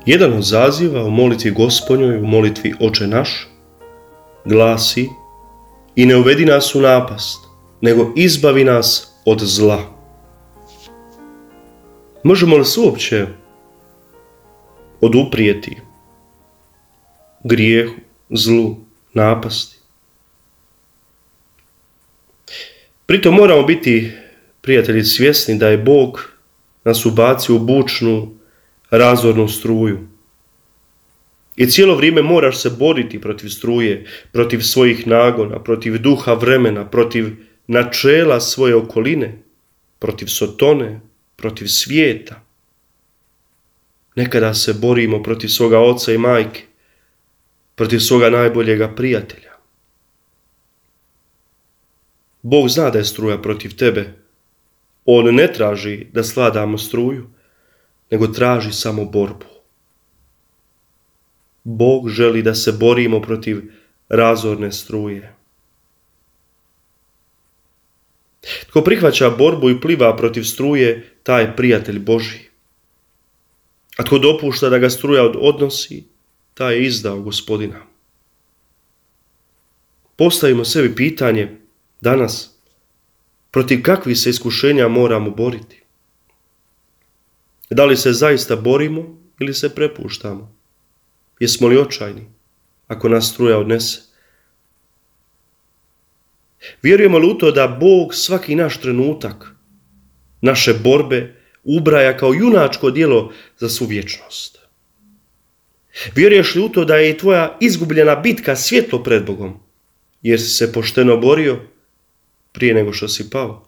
Jedan od zaziva u molitvi Gospodnjoj, u molitvi Oče naš, glasi: i ne uvedi nas u napast, nego izbavi nas od zla. Možemo li se uopće oduprijeti grijehu, zlu, napasti? Pritom moramo biti, prijatelji, svjesni da je Bog nas ubacio u bučnu, razornu struju. I cijelo vrijeme moraš se boriti protiv struje, protiv svojih nagona, protiv duha vremena, protiv načela svoje okoline, protiv sotone, protiv svijeta. Nekada se borimo protiv svoga oca i majke, protiv svoga najboljega prijatelja. Bog zna da je struja protiv tebe. On ne traži da svladamo struju, nego traži samo borbu. Bog želi da se borimo protiv razorne struje. Tko prihvaća borbu i pliva protiv struje, taj je prijatelj Božji. A tko dopušta da ga struja odnosi, taj je izdao Gospodina. Postavimo sebi pitanje danas: protiv kakvih se iskušenja moramo boriti? Da li se zaista borimo ili se prepuštamo? Jesmo li očajni ako nas struja odnese? Vjerujemo li u to da Bog svaki naš trenutak, naše borbe, ubraja kao junačko djelo za svu vječnost? Vjeruješ li u to da je i tvoja izgubljena bitka svjetlo pred Bogom, jer si se pošteno borio prije nego što si pao?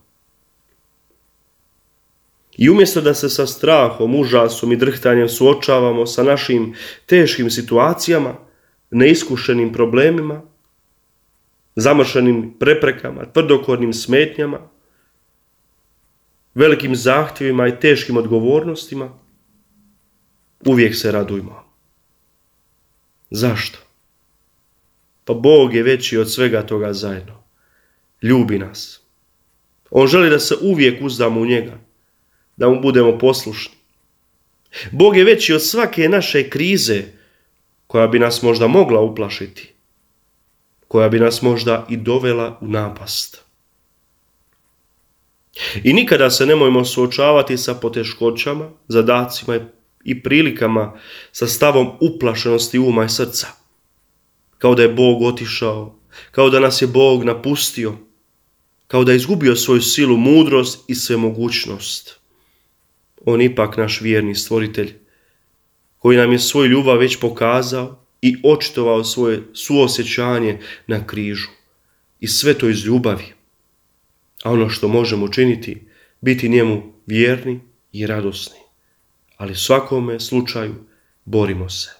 I umjesto da se sa strahom, užasom i drhtanjem suočavamo sa našim teškim situacijama, neiskušenim problemima, zamršenim preprekama, tvrdokornim smetnjama, velikim zahtjevima i teškim odgovornostima, uvijek se radujmo. Zašto? Pa Bog je veći od svega toga zajedno. Ljubi nas. On želi da se uvijek uzdamo u njega, da mu budemo poslušni. Bog je veći od svake naše krize koja bi nas možda mogla uplašiti, koja bi nas možda i dovela u napast. I nikada se nemojmo suočavati sa poteškoćama, zadacima i prilikama sa stavom uplašenosti uma i srca, kao da je Bog otišao, kao da nas je Bog napustio, kao da je izgubio svoju silu, mudrost i svemogućnost. On je ipak naš vjerni stvoritelj, koji nam je svoju ljubav već pokazao i očitovao svoje suosjećanje na križu. I sve to iz ljubavi. A ono što možemo učiniti, biti njemu vjerni i radosni. Ali u svakome slučaju borimo se.